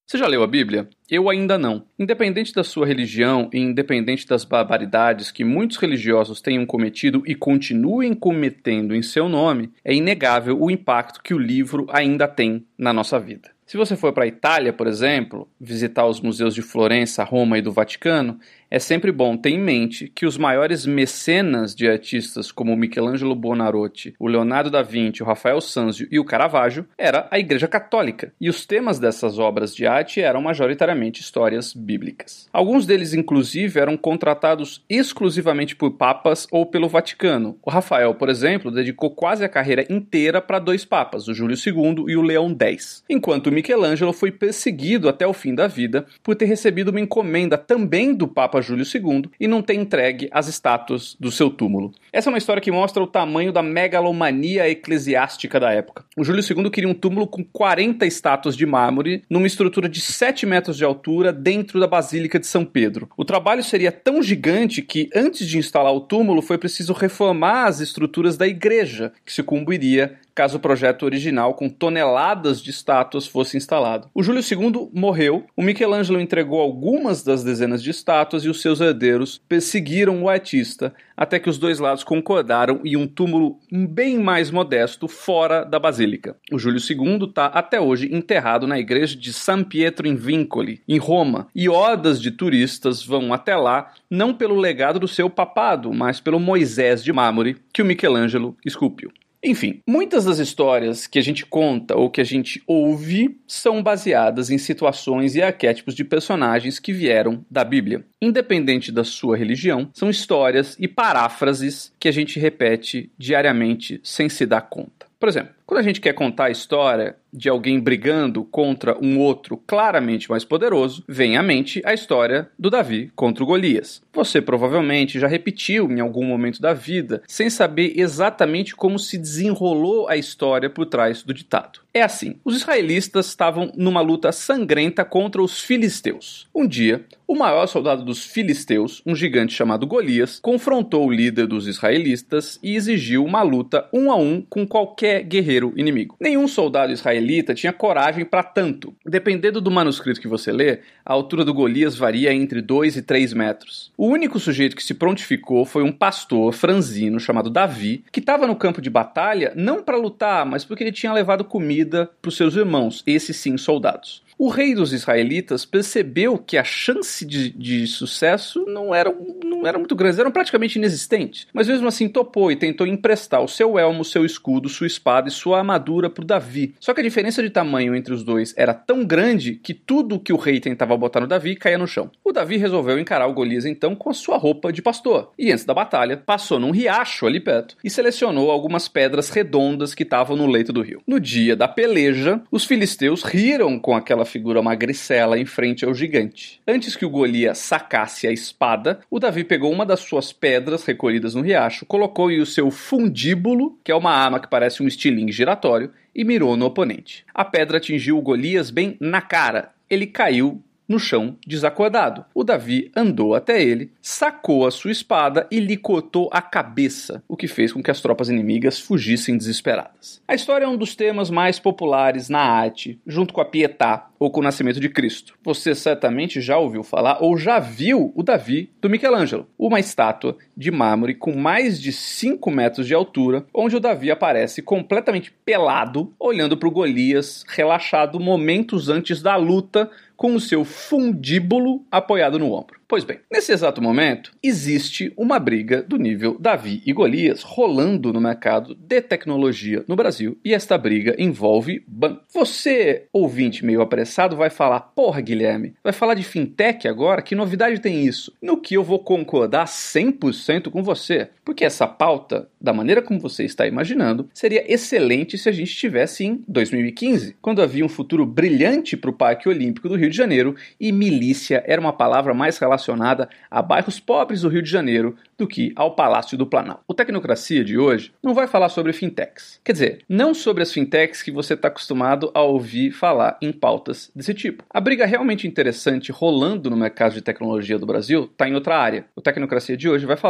Você já leu a Bíblia? Eu ainda não. Independente da sua religião e independente das barbaridades que muitos religiosos tenham cometido e continuem cometendo em seu nome, é inegável o impacto que o livro ainda tem na nossa vida. Se você for para a Itália, por exemplo, visitar os museus de Florença, Roma e do Vaticano, é sempre bom ter em mente que os maiores mecenas de artistas como Michelangelo Buonarroti, o Leonardo da Vinci, o Rafael Sanzio e o Caravaggio era a Igreja Católica, e os temas dessas obras de arte eram majoritariamente histórias bíblicas. Alguns deles, inclusive, eram contratados exclusivamente por papas ou pelo Vaticano. O Rafael, por exemplo, dedicou quase a carreira inteira para 2 papas, o Júlio II e o Leão X, enquanto Michelangelo foi perseguido até o fim da vida por ter recebido uma encomenda também do Papa Júlio II e não ter entregue as estátuas do seu túmulo. Essa é uma história que mostra o tamanho da megalomania eclesiástica da época. O Júlio II queria um túmulo com 40 estátuas de mármore numa estrutura de 7 metros de altura dentro da Basílica de São Pedro. O trabalho seria tão gigante que, antes de instalar o túmulo, foi preciso reformar as estruturas da igreja, que sucumbiria caso o projeto original com toneladas de estátuas fosse instalado. O Júlio II morreu, o Michelangelo entregou algumas das dezenas de estátuas e os seus herdeiros perseguiram o artista até que os 2 lados concordaram em um túmulo bem mais modesto fora da basílica. O Júlio II está até hoje enterrado na igreja de San Pietro in Vincoli, em Roma, e hordas de turistas vão até lá não pelo legado do seu papado, mas pelo Moisés de mármore que o Michelangelo esculpiu. Enfim, muitas das histórias que a gente conta ou que a gente ouve são baseadas em situações e arquétipos de personagens que vieram da Bíblia. Independente da sua religião, são histórias e paráfrases que a gente repete diariamente sem se dar conta. Por exemplo, quando a gente quer contar a história de alguém brigando contra um outro claramente mais poderoso, vem à mente a história do Davi contra o Golias. Você provavelmente já repetiu em algum momento da vida, sem saber exatamente como se desenrolou a história por trás do ditado. É assim, os israelitas estavam numa luta sangrenta contra os filisteus. Um dia, o maior soldado dos filisteus, um gigante chamado Golias, confrontou o líder dos israelitas e exigiu uma luta 1 a 1 com qualquer guerreiro inimigo. Nenhum soldado israelita tinha coragem para tanto. Dependendo do manuscrito que você lê, a altura do Golias varia entre 2 e 3 metros. O único sujeito que se prontificou foi um pastor franzino chamado Davi, que estava no campo de batalha não para lutar, mas porque ele tinha levado comida para os seus irmãos, esses sim soldados. O rei dos israelitas percebeu que a chance de sucesso não era muito grande, eram praticamente inexistentes. Mas mesmo assim topou e tentou emprestar o seu elmo, seu escudo, sua espada e sua armadura para o Davi. Só que a diferença de tamanho entre os dois era tão grande que tudo que o rei tentava botar no Davi caía no chão. O Davi resolveu encarar o Golias então com a sua roupa de pastor. E antes da batalha, passou num riacho ali perto e selecionou algumas pedras redondas que estavam no leito do rio. No dia da peleja, os filisteus riram com aquela figura magricela em frente ao gigante. Antes que o Golias sacasse a espada, o Davi pegou uma das suas pedras recolhidas no riacho, colocou-lhe o seu fundíbulo, que é uma arma que parece um estilingue giratório, e mirou no oponente. A pedra atingiu o Golias bem na cara. Ele caiu no chão, desacordado. O Davi andou até ele, sacou a sua espada e lhe cortou a cabeça, o que fez com que as tropas inimigas fugissem desesperadas. A história é um dos temas mais populares na arte, junto com a Pietà, ou com o nascimento de Cristo. Você certamente já ouviu falar ou já viu o Davi do Michelangelo, uma estátua de mármore com mais de 5 metros de altura, onde o Davi aparece completamente pelado, olhando para o Golias, relaxado momentos antes da luta, com o seu fundíbulo apoiado no ombro. Pois bem, nesse exato momento, existe uma briga do nível Davi e Golias rolando no mercado de tecnologia no Brasil, e esta briga envolve banco. Você, ouvinte meio apressado, vai falar: porra, Guilherme, vai falar de fintech agora? Que novidade tem isso? No que eu vou concordar 100% com você, porque essa pauta, da maneira como você está imaginando, seria excelente se a gente estivesse em 2015, quando havia um futuro brilhante para o Parque Olímpico do Rio de Janeiro e milícia era uma palavra mais relacionada a bairros pobres do Rio de Janeiro do que ao Palácio do Planalto. O Tecnocracia de hoje não vai falar sobre fintechs. Quer dizer, não sobre as fintechs que você está acostumado a ouvir falar em pautas desse tipo. A briga realmente interessante rolando no mercado de tecnologia do Brasil está em outra área. O Tecnocracia de hoje vai falar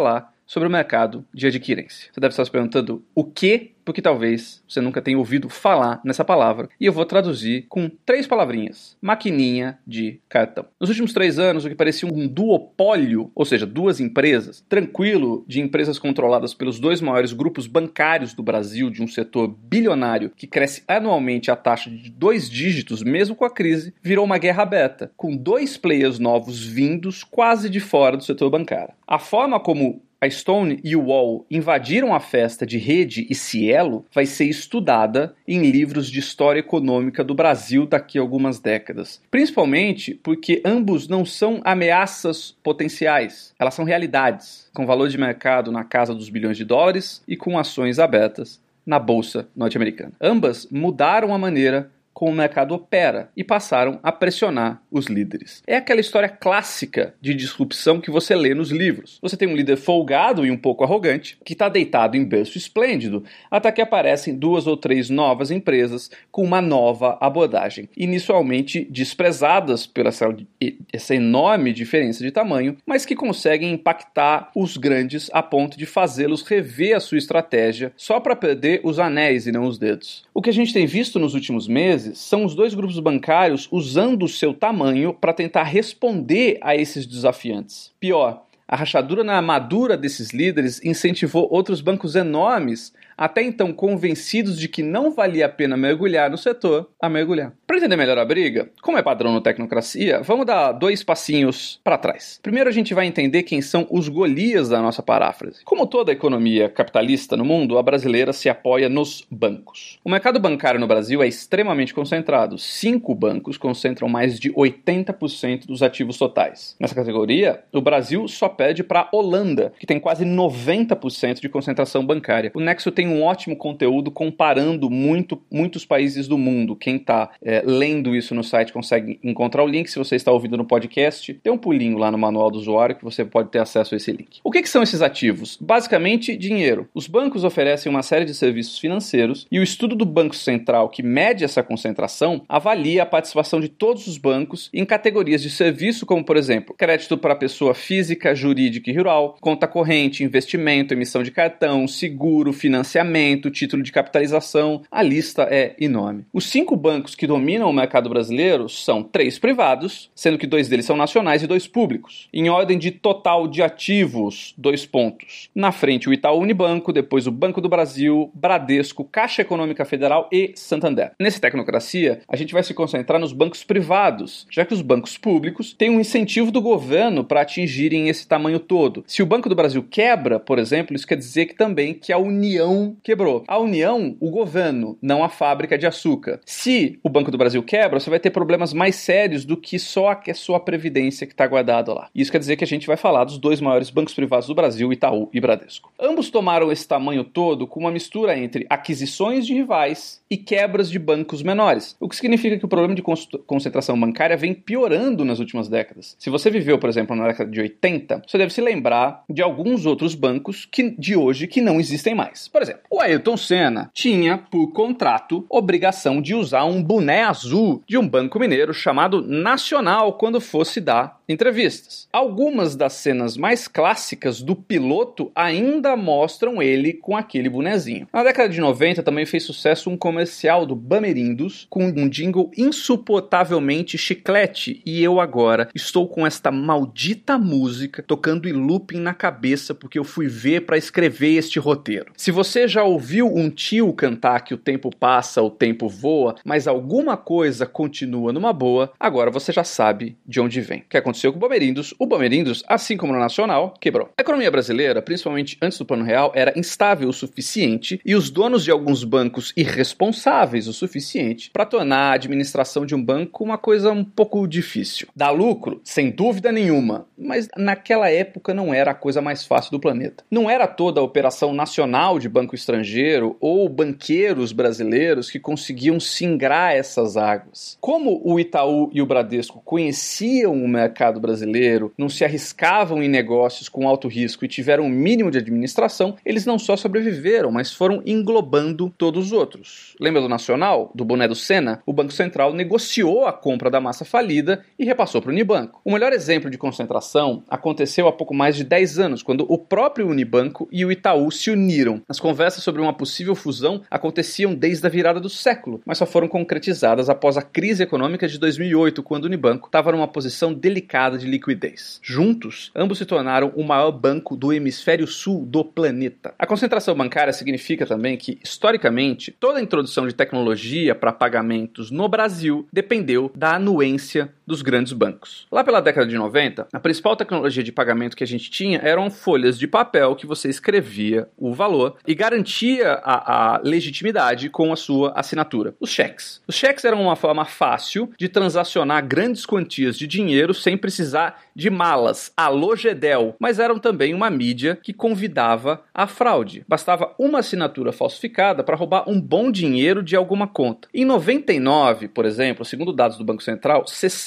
sobre o mercado de adquirência. Você deve estar se perguntando o quê? Porque talvez você nunca tenha ouvido falar nessa palavra. E eu vou traduzir com 3 palavrinhas. Maquininha de cartão. Nos últimos 3 anos, o que parecia um duopólio, ou seja, 2 empresas, tranquilo, de empresas controladas pelos 2 maiores grupos bancários do Brasil, de um setor bilionário que cresce anualmente a taxa de 2 dígitos, mesmo com a crise, virou uma guerra aberta, com 2 players novos vindos quase de fora do setor bancário. A forma como a Stone e o UOL invadiram a festa de Rede e Cielo vai ser estudada em livros de história econômica do Brasil daqui a algumas décadas. Principalmente porque ambos não são ameaças potenciais, elas são realidades, com valor de mercado na casa dos bilhões de dólares e com ações abertas na Bolsa norte-americana. Ambas mudaram a maneira como o mercado opera e passaram a pressionar os líderes. É aquela história clássica de disrupção que você lê nos livros. Você tem um líder folgado e um pouco arrogante que está deitado em berço esplêndido até que aparecem 2 ou 3 novas empresas com uma nova abordagem, inicialmente desprezadas pela essa enorme diferença de tamanho, mas que conseguem impactar os grandes a ponto de fazê-los rever a sua estratégia só para perder os anéis e não os dedos. O que a gente tem visto nos últimos meses são os 2 grupos bancários usando o seu tamanho para tentar responder a esses desafiantes. Pior, a rachadura na armadura desses líderes incentivou outros bancos enormes, até então convencidos de que não valia a pena mergulhar no setor, a mergulhar. Para entender melhor a briga, como é padrão no Tecnocracia, vamos dar 2 passinhos para trás. Primeiro a gente vai entender quem são os Golias da nossa paráfrase. Como toda a economia capitalista no mundo, a brasileira se apoia nos bancos. O mercado bancário no Brasil é extremamente concentrado. 5 bancos concentram mais de 80% dos ativos totais. Nessa categoria, o Brasil só perde para a Holanda, que tem quase 90% de concentração bancária. O Nexo tem um ótimo conteúdo comparando muitos países do mundo. Quem está lendo isso no site consegue encontrar o link. Se você está ouvindo no podcast, tem um pulinho lá no manual do usuário que você pode ter acesso a esse link. O que são esses ativos? Basicamente, dinheiro. Os bancos oferecem uma série de serviços financeiros e o estudo do Banco Central, que mede essa concentração, avalia a participação de todos os bancos em categorias de serviço, como, por exemplo, crédito para pessoa física, jurídica e rural, conta corrente, investimento, emissão de cartão, seguro, financiamento, título de capitalização. A lista é enorme. Os 5 bancos que dominam o mercado brasileiro são 3 privados, sendo que 2 deles são nacionais e 2 públicos. Em ordem de total de ativos, 2 pontos. Na frente o Itaú Unibanco, depois o Banco do Brasil, Bradesco, Caixa Econômica Federal e Santander. Nesse Tecnocracia, a gente vai se concentrar nos bancos privados, já que os bancos públicos têm um incentivo do governo para atingirem esse tamanho todo. Se o Banco do Brasil quebra, por exemplo, isso quer dizer que a União quebrou. A União, o governo, não a fábrica de açúcar. Se o Banco do Brasil quebra, você vai ter problemas mais sérios do que só a sua previdência que está guardada lá. Isso quer dizer que a gente vai falar dos 2 maiores bancos privados do Brasil, Itaú e Bradesco. Ambos tomaram esse tamanho todo com uma mistura entre aquisições de rivais e quebras de bancos menores, o que significa que o problema de concentração bancária vem piorando nas últimas décadas. Se você viveu, por exemplo, na década de 80, você deve se lembrar de alguns outros bancos de hoje que não existem mais. Por exemplo, o Ayrton Senna tinha, por contrato, obrigação de usar um boné azul de um banco mineiro chamado Nacional quando fosse dar entrevistas. Algumas das cenas mais clássicas do piloto ainda mostram ele com aquele bonezinho. Na década de 90 também fez sucesso um comercial do Bamerindos com um jingle insuportavelmente chiclete, e eu agora estou com esta maldita música tocando em looping na cabeça porque eu fui ver para escrever este roteiro. Se você já ouviu um tio cantar que o tempo passa, o tempo voa, mas alguma coisa continua numa boa, agora você já sabe de onde vem. O que aconteceu com o Bamerindos, assim como no Nacional, quebrou. A economia brasileira, principalmente antes do Plano Real, era instável o suficiente e os donos de alguns bancos irresponsáveis o suficiente para tornar a administração de um banco uma coisa um pouco difícil. Dá lucro? Sem dúvida nenhuma, mas naquela época não era a coisa mais fácil do planeta. Não era toda a operação nacional de banco estrangeiro ou banqueiros brasileiros que conseguiam singrar essas águas. Como o Itaú e o Bradesco conheciam o mercado mercado brasileiro não se arriscavam em negócios com alto risco e tiveram um mínimo de administração, eles não só sobreviveram, mas foram englobando todos os outros. Lembra do Nacional, do boné do Senna? O Banco Central negociou a compra da massa falida e repassou para o Unibanco. O melhor exemplo de concentração aconteceu há pouco mais de 10 anos, quando o próprio Unibanco e o Itaú se uniram. As conversas sobre uma possível fusão aconteciam desde a virada do século, mas só foram concretizadas após a crise econômica de 2008, quando o Unibanco estava numa posição delicada de liquidez. Juntos, ambos se tornaram o maior banco do hemisfério sul do planeta. A concentração bancária significa também que, historicamente, toda a introdução de tecnologia para pagamentos no Brasil dependeu da anuência dos grandes bancos. Lá pela década de 90, a principal tecnologia de pagamento que a gente tinha eram folhas de papel que você escrevia o valor e garantia a legitimidade com a sua assinatura. Os cheques. Os cheques eram uma forma fácil de transacionar grandes quantias de dinheiro sem precisar de malas, alô Gedel, mas eram também uma mídia que convidava à fraude. Bastava uma assinatura falsificada para roubar um bom dinheiro de alguma conta. Em 99, por exemplo, segundo dados do Banco Central,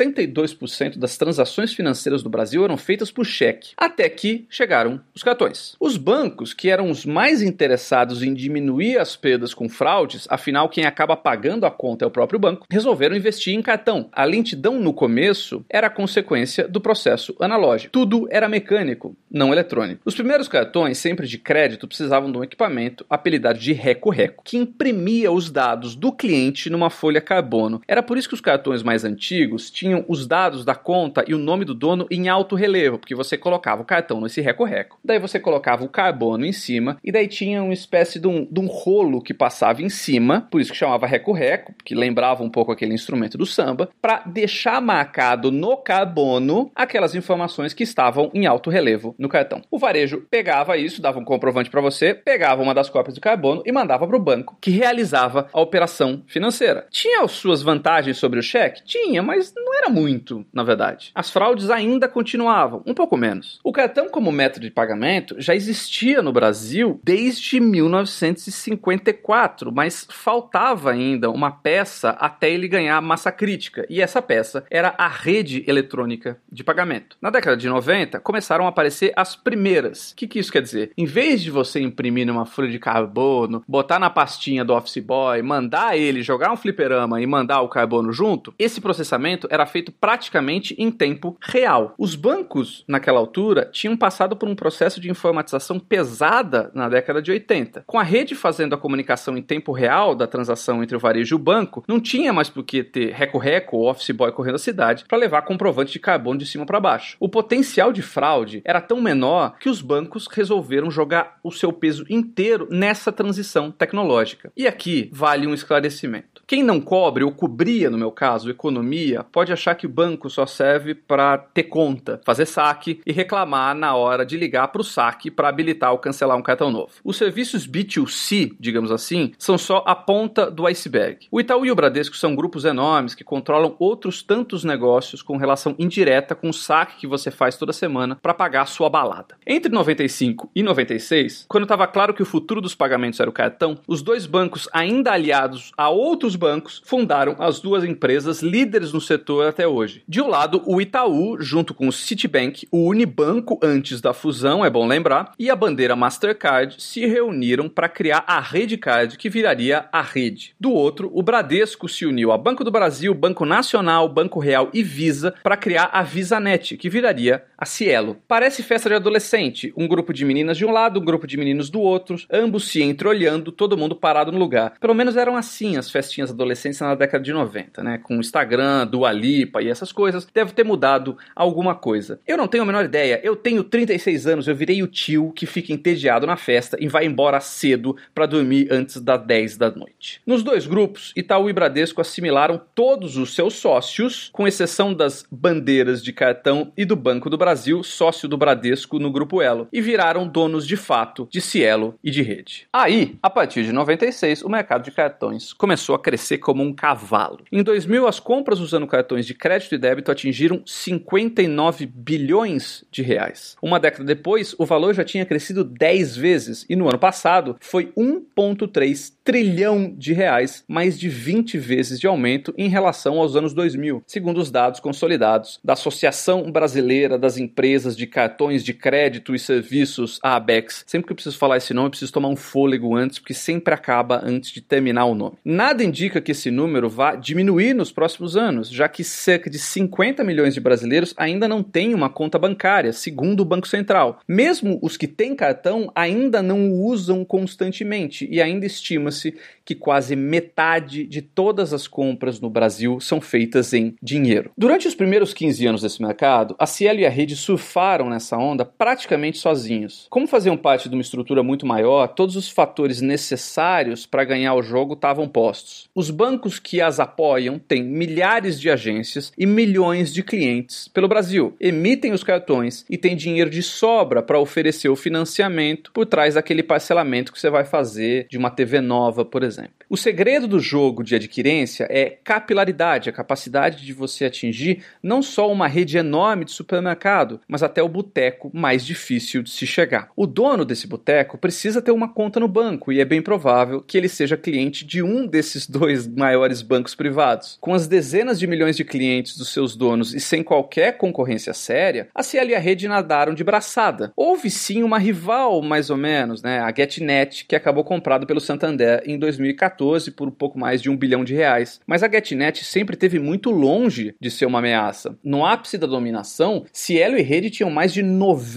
62% das transações financeiras do Brasil eram feitas por cheque, até que chegaram os cartões. Os bancos, que eram os mais interessados em diminuir as perdas com fraudes, afinal quem acaba pagando a conta é o próprio banco, resolveram investir em cartão. A lentidão no começo era consequência do processo analógico. Tudo era mecânico, não eletrônico. Os primeiros cartões, sempre de crédito, precisavam de um equipamento apelidado de reco-reco, que imprimia os dados do cliente numa folha carbono. Era por isso que os cartões mais antigos tinham os dados da conta e o nome do dono em alto relevo, porque você colocava o cartão nesse reco-reco, daí você colocava o carbono em cima, e daí tinha uma espécie de um rolo que passava em cima, por isso que chamava reco-reco, que lembrava um pouco aquele instrumento do samba, para deixar marcado no carbono aquelas informações que estavam em alto relevo no cartão. O varejo pegava isso, dava um comprovante para você, pegava uma das cópias do carbono e mandava para o banco, que realizava a operação financeira. Tinha as suas vantagens sobre o cheque? Tinha, mas não era muito, na verdade. As fraudes ainda continuavam, um pouco menos. O cartão como método de pagamento já existia no Brasil desde 1954, mas faltava ainda uma peça até ele ganhar massa crítica, e essa peça era a rede eletrônica de pagamento. Na década de 90, começaram a aparecer as primeiras. O que isso quer dizer? Em vez de você imprimir numa folha de carbono, botar na pastinha do office boy, mandar ele jogar um fliperama e mandar o carbono junto, esse processamento era feito praticamente em tempo real. Os bancos, naquela altura, tinham passado por um processo de informatização pesada na década de 80. Com a rede fazendo a comunicação em tempo real da transação entre o varejo e o banco, não tinha mais por que ter reco-reco ou office boy correndo a cidade para levar comprovante de carbono de cima para baixo. O potencial de fraude era tão menor que os bancos resolveram jogar o seu peso inteiro nessa transição tecnológica. E aqui vale um esclarecimento. Quem não cobre ou cobria, no meu caso, economia, pode achar que o banco só serve para ter conta, fazer saque e reclamar na hora de ligar para o saque para habilitar ou cancelar um cartão novo. Os serviços B2C, digamos assim, são só a ponta do iceberg. O Itaú e o Bradesco são grupos enormes que controlam outros tantos negócios com relação indireta com o saque que você faz toda semana para pagar a sua balada. Entre 95 e 96, quando estava claro que o futuro dos pagamentos era o cartão, os dois bancos, ainda aliados a outros bancos, fundaram as duas empresas líderes no setor até hoje. De um lado, o Itaú, junto com o Citibank, o Unibanco antes da fusão, é bom lembrar, e a bandeira Mastercard se reuniram para criar a Redcard, que viraria a rede. Do outro, o Bradesco se uniu a Banco do Brasil, Banco Nacional, Banco Real e Visa para criar a VisaNet, que viraria a Cielo. Parece festa de adolescente, um grupo de meninas de um lado, um grupo de meninos do outro, ambos se entreolhando, todo mundo parado no lugar. Pelo menos eram assim as festinhas adolescentes na década de 90, né? Com Instagram, Dua Lipa e essas coisas, deve ter mudado alguma coisa. Eu não tenho a menor ideia, eu tenho 36 anos, eu virei o tio que fica entediado na festa e vai embora cedo para dormir antes das 10 da noite. Nos dois grupos, Itaú e Bradesco assimilaram todos os seus sócios, com exceção das bandeiras de cartão e do Banco do Brasil, sócio do Bradesco no Grupo Elo, e viraram donos de fato de Cielo e de rede. Aí, a partir de 96, o mercado de cartões começou a crescer como um cavalo. Em 2000, as compras usando cartões de crédito e débito atingiram 59 bilhões de reais. Uma década depois, o valor já tinha crescido 10 vezes e no ano passado foi 1,3 trilhão de reais, mais de 20 vezes de aumento em relação aos anos 2000, segundo os dados consolidados da Associação Brasileira das Empresas de Cartões de Crédito e Serviços, a ABECS. Sempre que eu preciso falar esse nome, eu preciso tomar um fôlego antes, porque sempre acaba antes de terminar o nome. Nada indica que esse número vá diminuir nos próximos anos, já que cerca de 50 milhões de brasileiros ainda não têm uma conta bancária, segundo o Banco Central. Mesmo os que têm cartão ainda não o usam constantemente e ainda estima-se que quase metade de todas as compras no Brasil são feitas em dinheiro. Durante os primeiros 15 anos desse mercado, a Cielo e a Rede surfaram nessa onda praticamente sozinhos. Como faziam parte de uma estrutura muito maior, todos os fatores necessários para ganhar o jogo estavam postos. Os bancos que as apoiam têm milhares de agências e milhões de clientes pelo Brasil, emitem os cartões e têm dinheiro de sobra para oferecer o financiamento por trás daquele parcelamento que você vai fazer de uma TV nova, por exemplo. O segredo do jogo de adquirência é capilaridade, a capacidade de você atingir não só uma rede enorme de supermercado, mas até o boteco mais difícil de se chegar. O dono desse boteco precisa ter uma conta no banco e é bem provável que ele seja cliente de um desses dois maiores bancos privados. Com as dezenas de milhões de clientes dos seus donos e sem qualquer concorrência séria, a Cielo e a Rede nadaram de braçada. Houve sim uma rival, mais ou menos, a GetNet, que acabou comprado pelo Santander em 2014 por um pouco mais de R$1 bilhão. Mas a GetNet sempre esteve muito longe de ser uma ameaça. No ápice da dominação, Cielo e Rede tinham mais de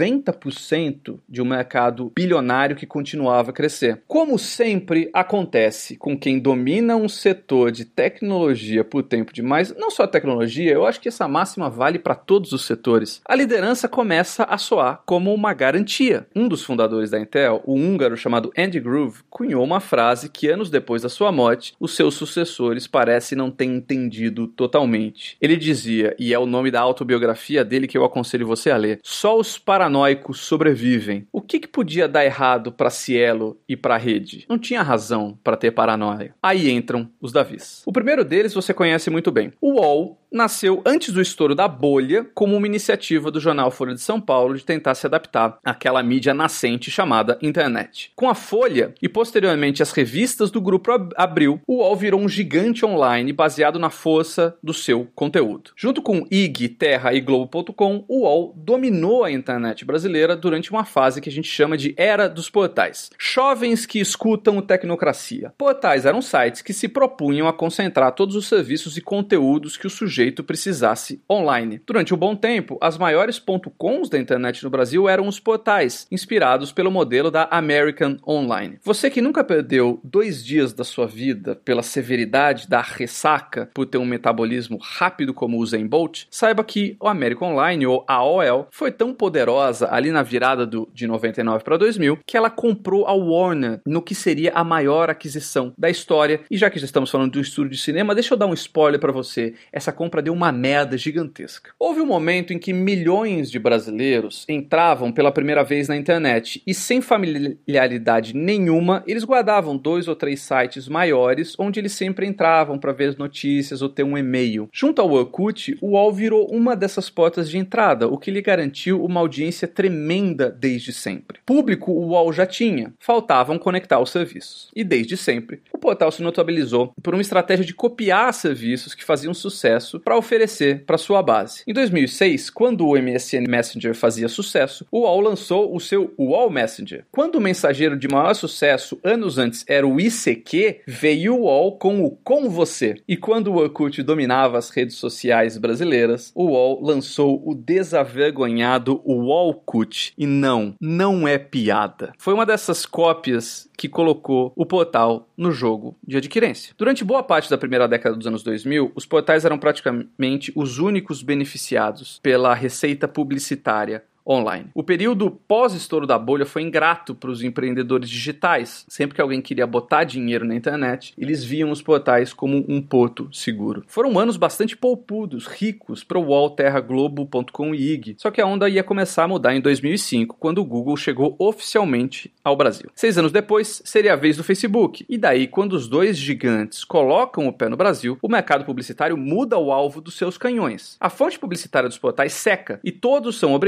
90% de um mercado bilionário que continuava a crescer. Como sempre acontece com quem domina um setor de tecnologia por tempo demais, não só tecnologia, eu acho que essa máxima vale para todos os setores. A liderança começa a soar como uma garantia. Um dos fundadores da Intel, o húngaro chamado Andy Grove, cunhou uma frase que anos depois da sua morte, os seus sucessores parecem não ter entendido totalmente. Ele dizia, e é o nome da autobiografia dele que eu aconselho você a ler: só os paranoicos sobrevivem. O que podia dar errado para Cielo e para a Rede? Não tinha razão para ter paranoia. Aí entram os Davis. O primeiro deles você conhece muito bem. O UOL nasceu antes do estouro da bolha como uma iniciativa do jornal Folha de São Paulo de tentar se adaptar àquela mídia nascente chamada internet. Com a Folha e posteriormente as revistas do Grupo Abril, o UOL virou um gigante online baseado na força do seu conteúdo. Junto com IG, Terra e Globo.com, o UOL dominou a internet brasileira durante uma fase que a gente chama de Era dos Portais. Jovens que escutam Tecnocracia. Portais eram sites que se propunham a concentrar todos os serviços e conteúdos que o sujeito precisasse online. Durante um bom tempo, as maiores .coms da internet no Brasil eram os portais, inspirados pelo modelo da American Online. Você que nunca perdeu 2 dias da sua vida pela severidade da ressaca por ter um metabolismo rápido como o Usain Bolt, saiba que o American Online, ou AOL, foi tão poderosa ali na virada de 99 para 2000, que ela comprou a Warner no que seria a maior aquisição da história. E já que já estamos falando do estúdio de cinema, deixa eu dar um spoiler para você. Essa compra deu uma merda gigantesca. Houve um momento em que milhões de brasileiros entravam pela primeira vez na internet e sem familiaridade nenhuma, eles guardavam 2 ou 3 sites maiores onde eles sempre entravam para ver as notícias ou ter um e-mail. Junto ao Orkut, o UOL virou uma dessas portas de entrada, o que lhe garantiu uma audiência tremenda desde sempre. Público o UOL já tinha, faltavam conectar os serviços. E desde sempre, o portal se notabilizou por uma estratégia de copiar serviços que faziam sucesso para oferecer para sua base. Em 2006, quando o MSN Messenger fazia sucesso, o UOL lançou o seu UOL Messenger. Quando o mensageiro de maior sucesso anos antes era o ICQ, veio o UOL com o Com Você. E quando o Orkut dominava as redes sociais brasileiras, o UOL lançou o desavergonhado UOLkut. E não é piada. Foi uma dessas cópias que colocou o portal no jogo de adquirência. Durante boa parte da primeira década dos anos 2000, os portais eram praticamente os únicos beneficiados pela receita publicitária online. O período pós-estouro da bolha foi ingrato para os empreendedores digitais. Sempre que alguém queria botar dinheiro na internet, eles viam os portais como um porto seguro. Foram anos bastante poupudos, ricos para o UOL, Terra, Globo.com e IG. Só que a onda ia começar a mudar em 2005, quando o Google chegou oficialmente ao Brasil. 6 anos depois, seria a vez do Facebook. E daí, quando os dois gigantes colocam o pé no Brasil, o mercado publicitário muda o alvo dos seus canhões. A fonte publicitária dos portais seca e todos são obrigados a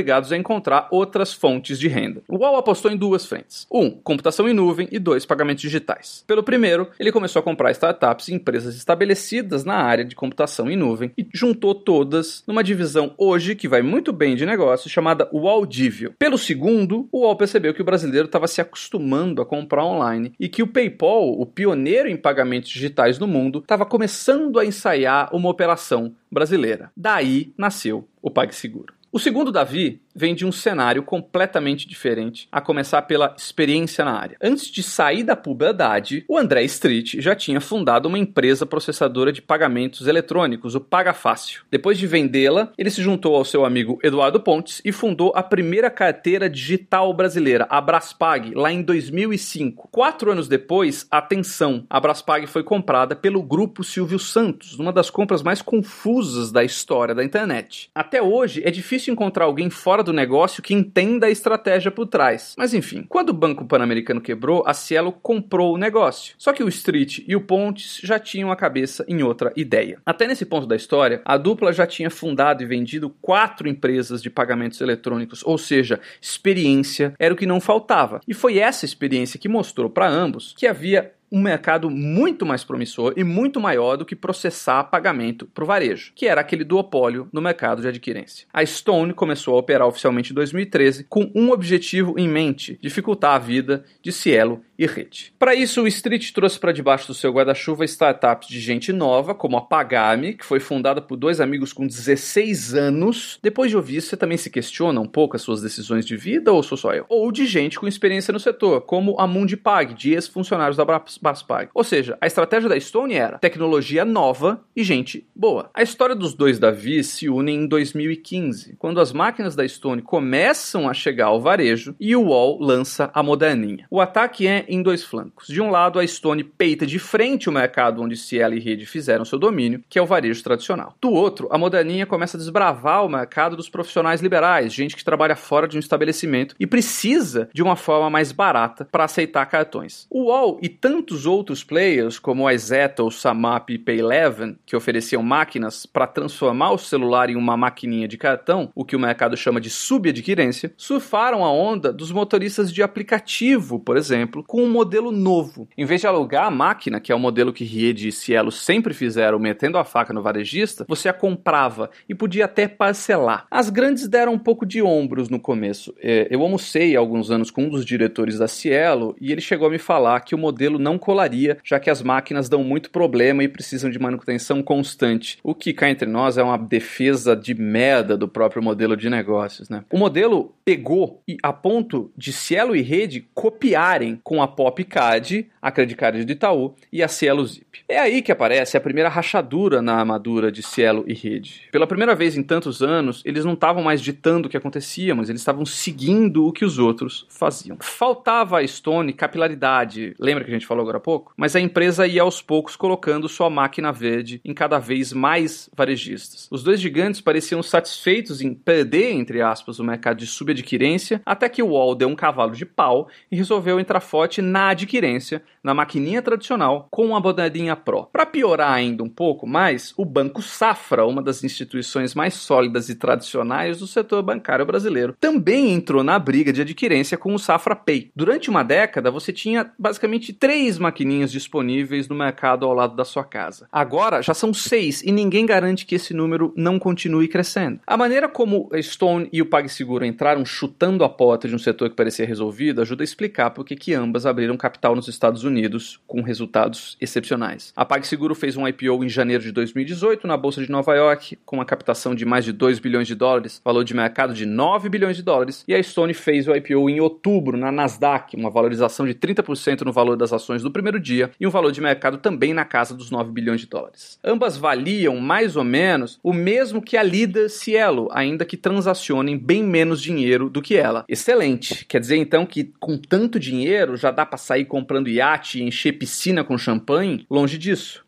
encontrar outras fontes de renda. O UOL apostou em duas frentes. 1. Computação em nuvem e 2. Pagamentos digitais. Pelo primeiro, ele começou a comprar startups e empresas estabelecidas na área de computação em nuvem e juntou todas numa divisão hoje que vai muito bem de negócio chamada UOLdivio. Pelo segundo, o UOL percebeu que o brasileiro estava se acostumando a comprar online e que o PayPal, o pioneiro em pagamentos digitais no mundo, estava começando a ensaiar uma operação brasileira. Daí nasceu o PagSeguro. O segundo Davi vem de um cenário completamente diferente, a começar pela experiência na área. Antes de sair da puberdade, o André Street já tinha fundado uma empresa processadora de pagamentos eletrônicos, o PagaFácil. Depois de vendê-la, ele se juntou ao seu amigo Eduardo Pontes e fundou a primeira carteira digital brasileira, a Braspag, lá em 2005. 4 anos depois, atenção, a Braspag foi comprada pelo Grupo Silvio Santos, uma das compras mais confusas da história da internet. Até hoje, é difícil encontrar alguém fora do negócio que entenda a estratégia por trás. Mas enfim, quando o Banco Pan-Americano quebrou, a Cielo comprou o negócio. Só que o Street e o Pontes já tinham a cabeça em outra ideia. Até nesse ponto da história, a dupla já tinha fundado e vendido 4 empresas de pagamentos eletrônicos, ou seja, experiência era o que não faltava. E foi essa experiência que mostrou para ambos que havia um mercado muito mais promissor e muito maior do que processar pagamento para o varejo, que era aquele duopólio no mercado de adquirência. A Stone começou a operar oficialmente em 2013 com um objetivo em mente: dificultar a vida de Cielo e Rede. Para isso, o Street trouxe para debaixo do seu guarda-chuva startups de gente nova, como a Pagame, que foi fundada por 2 amigos com 16 anos. Depois de ouvir isso, você também se questiona um pouco as suas decisões de vida, ou sou só eu? Ou de gente com experiência no setor, como a Mundipag, de ex-funcionários da Braspag. Ou seja, a estratégia da Stone era tecnologia nova e gente boa. A história dos dois Davis se une em 2015, quando as máquinas da Stone começam a chegar ao varejo e o UOL lança a moderninha. O ataque é em 2 flancos. De um lado, a Stone peita de frente o mercado onde Cielo e Rede fizeram seu domínio, que é o varejo tradicional. Do outro, a moderninha começa a desbravar o mercado dos profissionais liberais, gente que trabalha fora de um estabelecimento e precisa de uma forma mais barata para aceitar cartões. O UOL e tantos outros players, como a Izettle, o Samap e Payleven, que ofereciam máquinas para transformar o celular em uma maquininha de cartão, o que o mercado chama de subadquirência, surfaram a onda dos motoristas de aplicativo, por exemplo, com um modelo novo. Em vez de alugar a máquina, que é o modelo que Rede e Cielo sempre fizeram metendo a faca no varejista, você a comprava e podia até parcelar. As grandes deram um pouco de ombros no começo. Eu almocei há alguns anos com um dos diretores da Cielo e ele chegou a me falar que o modelo não colaria, já que as máquinas dão muito problema e precisam de manutenção constante. O que, cá entre nós, é uma defesa de merda do próprio modelo de negócios, né? O modelo pegou e a ponto de Cielo e Rede copiarem com a Popcard, a Credit Card do Itaú e a Cielo Zip. É aí que aparece a primeira rachadura na armadura de Cielo e Rede. Pela primeira vez em tantos anos, eles não estavam mais ditando o que acontecia, mas eles estavam seguindo o que os outros faziam. Faltava a Stone capilaridade, lembra que a gente falou agora há pouco? Mas a empresa ia aos poucos colocando sua máquina verde em cada vez mais varejistas. Os dois gigantes pareciam satisfeitos em perder, entre aspas, o mercado de subadquirência, até que o UOL deu um cavalo de pau e resolveu entrar forte na adquirência, na maquininha tradicional, com a Bodadinha Pro. Para piorar ainda um pouco mais, o Banco Safra, uma das instituições mais sólidas e tradicionais do setor bancário brasileiro, também entrou na briga de adquirência com o Safra Pay. Durante uma década, você tinha basicamente 3 maquininhas disponíveis no mercado ao lado da sua casa. Agora, já são 6 e ninguém garante que esse número não continue crescendo. A maneira como a Stone e o PagSeguro entraram chutando a porta de um setor que parecia resolvido ajuda a explicar por que ambas abriram capital nos Estados Unidos com resultados excepcionais. A PagSeguro fez um IPO em janeiro de 2018 na Bolsa de Nova York, com uma captação de mais de 2 bilhões de dólares, valor de mercado de 9 bilhões de dólares, e a Stone fez o IPO em outubro na Nasdaq, uma valorização de 30% no valor das ações do primeiro dia e um valor de mercado também na casa dos 9 bilhões de dólares. Ambas valiam mais ou menos o mesmo que a líder Cielo, ainda que transacionem bem menos dinheiro do que ela. Excelente! Quer dizer então que com tanto dinheiro já dá para sair comprando iate e encher piscina com champanhe? Longe disso.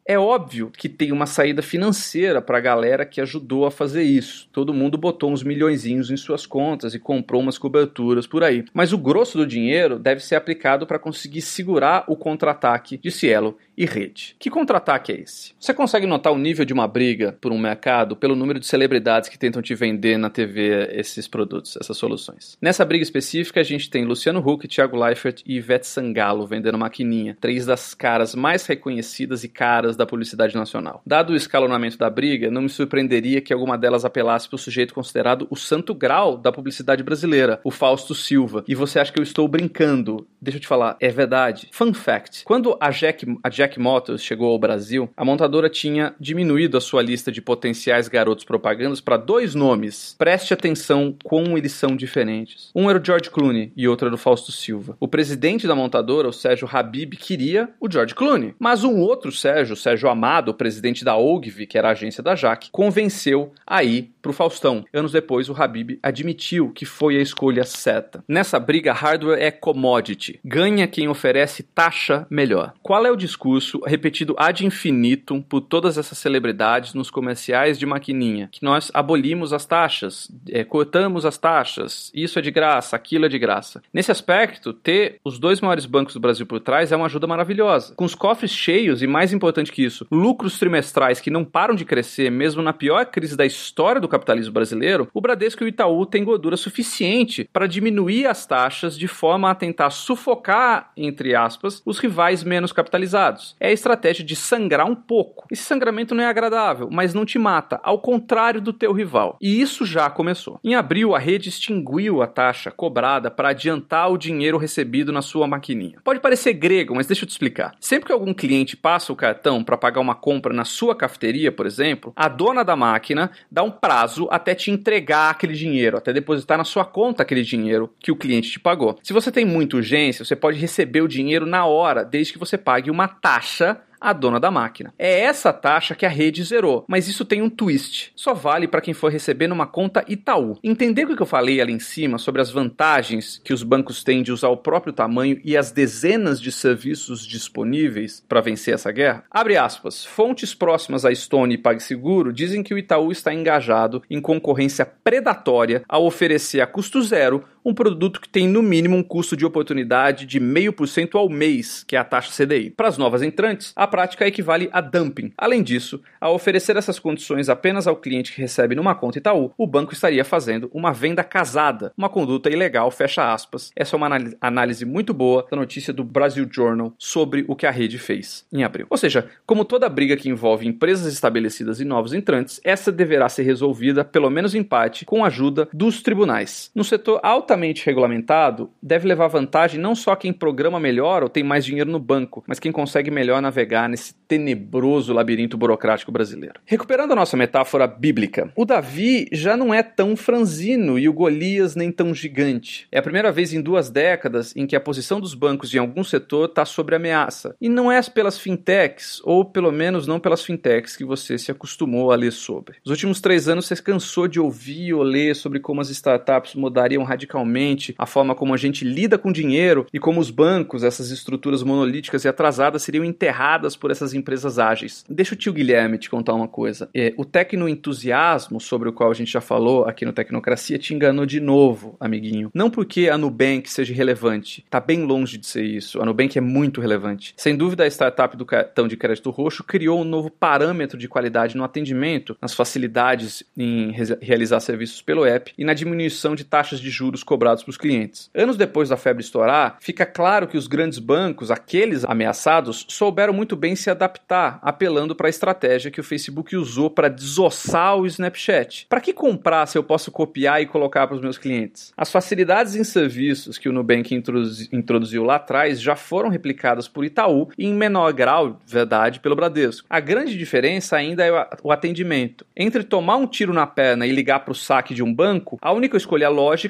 É óbvio que tem uma saída financeira para a galera que ajudou a fazer isso. Todo mundo botou uns milhõezinhos em suas contas e comprou umas coberturas por aí. Mas o grosso do dinheiro deve ser aplicado para conseguir segurar o contra-ataque de Cielo e Rede. Que contra-ataque é esse? Você consegue notar o nível de uma briga por um mercado pelo número de celebridades que tentam te vender na TV esses produtos, essas soluções. Nessa briga específica, a gente tem Luciano Huck, Thiago Leifert e Ivete Sangalo vendendo maquininha, 3 das caras mais reconhecidas e caras da publicidade nacional. Dado o escalonamento da briga, não me surpreenderia que alguma delas apelasse para o sujeito considerado o santo grau da publicidade brasileira, o Fausto Silva. E você acha que eu estou brincando? Deixa eu te falar, é verdade. Fun fact, quando a Jack Motors chegou ao Brasil, a montadora tinha diminuído a sua lista de potenciais garotos propagandas para 2 nomes. Preste atenção como eles são diferentes. Um era o George Clooney e outro era o Fausto Silva. O presidente da montadora, o Sérgio Habib, queria o George Clooney. Mas um outro Sérgio Amado, o presidente da Ogilvy, que era a agência da Jaque, convenceu a ir pro Faustão. Anos depois, o Habib admitiu que foi a escolha certa. Nessa briga, hardware é commodity. Ganha quem oferece taxa melhor. Qual é o discurso repetido ad infinitum por todas essas celebridades nos comerciais de maquininha? Que nós abolimos as taxas, cortamos as taxas, isso é de graça, aquilo é de graça. Nesse aspecto, ter os 2 maiores bancos do Brasil por trás é uma ajuda maravilhosa. Com os cofres cheios e, mais importante que isso, lucros trimestrais que não param de crescer mesmo na pior crise da história do capitalismo brasileiro, o Bradesco e o Itaú têm gordura suficiente para diminuir as taxas de forma a tentar sufocar, entre aspas, os rivais menos capitalizados. É a estratégia de sangrar um pouco. Esse sangramento não é agradável, mas não te mata, ao contrário do teu rival. E isso já começou. Em abril, a rede extinguiu a taxa cobrada para adiantar o dinheiro recebido na sua maquininha. Pode parecer grego, mas deixa eu te explicar. Sempre que algum cliente passa o cartão para pagar uma compra na sua cafeteria, por exemplo, a dona da máquina dá um prazo até te entregar aquele dinheiro, até depositar na sua conta aquele dinheiro que o cliente te pagou. Se você tem muita urgência, você pode receber o dinheiro na hora, desde que você pague uma taxa à dona da máquina. É essa taxa que a rede zerou, mas isso tem um twist. Só vale para quem for receber numa conta Itaú. Entendeu o que eu falei ali em cima sobre as vantagens que os bancos têm de usar o próprio tamanho e as dezenas de serviços disponíveis para vencer essa guerra? Abre aspas. Fontes próximas à Stone e PagSeguro dizem que o Itaú está engajado em concorrência predatória ao oferecer a custo zero um produto que tem no mínimo um custo de oportunidade de 0,5% ao mês, que é a taxa CDI. Para as novas entrantes, a prática equivale a dumping. Além disso, ao oferecer essas condições apenas ao cliente que recebe numa conta Itaú, o banco estaria fazendo uma venda casada, uma conduta ilegal, fecha aspas. Essa é uma análise muito boa da notícia do Brasil Journal sobre o que a rede fez em abril. Ou seja, como toda briga que envolve empresas estabelecidas e novos entrantes, essa deverá ser resolvida, pelo menos em parte, com a ajuda dos tribunais. No setor altamente regulamentado, deve levar vantagem não só quem programa melhor ou tem mais dinheiro no banco, mas quem consegue melhor navegar nesse tenebroso labirinto burocrático brasileiro. Recuperando a nossa metáfora bíblica, o Davi já não é tão franzino e o Golias nem tão gigante. É a primeira vez em 2 décadas em que a posição dos bancos em algum setor está sob ameaça. E não é pelas fintechs, ou pelo menos não pelas fintechs que você se acostumou a ler sobre. Nos últimos 3 anos você cansou de ouvir ou ler sobre como as startups mudariam radicalmente a forma como a gente lida com dinheiro e como os bancos, essas estruturas monolíticas e atrasadas, seriam enterradas por essas empresas ágeis. Deixa o tio Guilherme te contar uma coisa. O tecnoentusiasmo, sobre o qual a gente já falou aqui no Tecnocracia, te enganou de novo, amiguinho. Não porque a Nubank seja relevante. Tá bem longe de ser isso. A Nubank é muito relevante. Sem dúvida, a startup do cartão de crédito roxo criou um novo parâmetro de qualidade no atendimento, nas facilidades em realizar serviços pelo app e na diminuição de taxas de juros cobrados para os clientes. Anos depois da febre estourar, fica claro que os grandes bancos, aqueles ameaçados, souberam muito bem se adaptar, apelando para a estratégia que o Facebook usou para desossar o Snapchat. Para que comprar se eu posso copiar e colocar para os meus clientes? As facilidades em serviços que o Nubank introduziu lá atrás já foram replicadas por Itaú e em menor grau, verdade, pelo Bradesco. A grande diferença ainda é o atendimento. Entre tomar um tiro na perna e ligar para o saque de um banco, a única escolha lógica é se o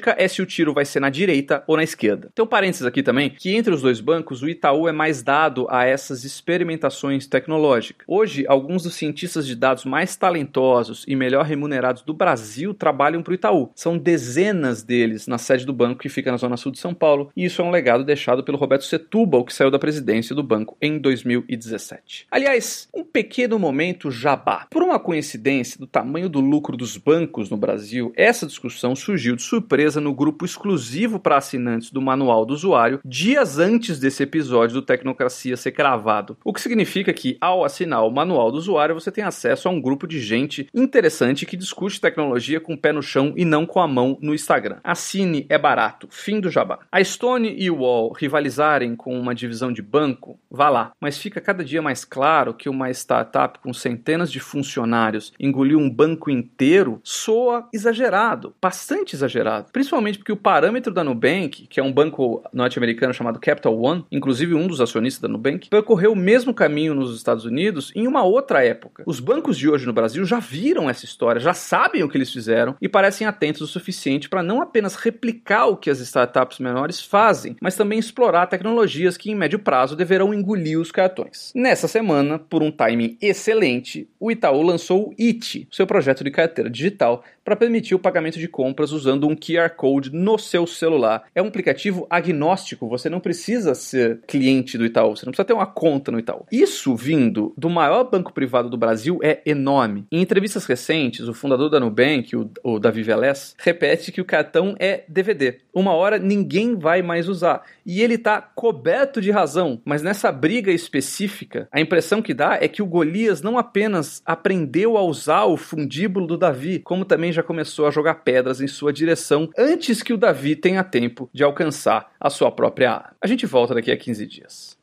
tiro vai ser na direita ou na esquerda. Tem um parênteses aqui também, que entre os dois bancos, o Itaú é mais dado a essas experimentações tecnológicas. Hoje, alguns dos cientistas de dados mais talentosos e melhor remunerados do Brasil trabalham para o Itaú. São dezenas deles na sede do banco, que fica na zona sul de São Paulo, e isso é um legado deixado pelo Roberto Setúbal, que saiu da presidência do banco em 2017. Aliás, um pequeno momento jabá. Por uma coincidência do tamanho do lucro dos bancos no Brasil, essa discussão surgiu de surpresa no grupo exclusivo para assinantes do Manual do Usuário, dias antes desse episódio do Tecnocracia ser cravado. O que significa que, ao assinar o Manual do Usuário, você tem acesso a um grupo de gente interessante que discute tecnologia com o pé no chão e não com a mão no Instagram. Assine, é barato. Fim do jabá. A Stone e o UOL rivalizarem com uma divisão de banco, vá lá. Mas fica cada dia mais claro que uma startup com centenas de funcionários engolir um banco inteiro soa exagerado, bastante exagerado. Principalmente porque o parâmetro da Nubank, que é um banco norte-americano chamado Capital One, inclusive um dos acionistas da Nubank, percorreu o mesmo caminho nos Estados Unidos em uma outra época. Os bancos de hoje no Brasil já viram essa história, já sabem o que eles fizeram e parecem atentos o suficiente para não apenas replicar o que as startups menores fazem, mas também explorar tecnologias que em médio prazo deverão engolir os cartões. Nessa semana, por um timing excelente, o Itaú lançou o Iti, seu projeto de carteira digital, para permitir o pagamento de compras usando um QR Code no seu celular. É um aplicativo agnóstico, você não precisa ser cliente do Itaú, você não precisa ter uma conta no Itaú. Isso vindo do maior banco privado do Brasil é enorme. Em entrevistas recentes, o fundador da Nubank, o Davi Velez, repete que o cartão é DVD. Uma hora ninguém vai mais usar. E ele está coberto de razão, mas nessa briga específica, a impressão que dá é que o Golias não apenas aprendeu a usar o fundíbulo do Davi, como também já começou a jogar pedras em sua direção antes que o Davi tenha tempo de alcançar a sua própria arma. A gente volta daqui a 15 dias.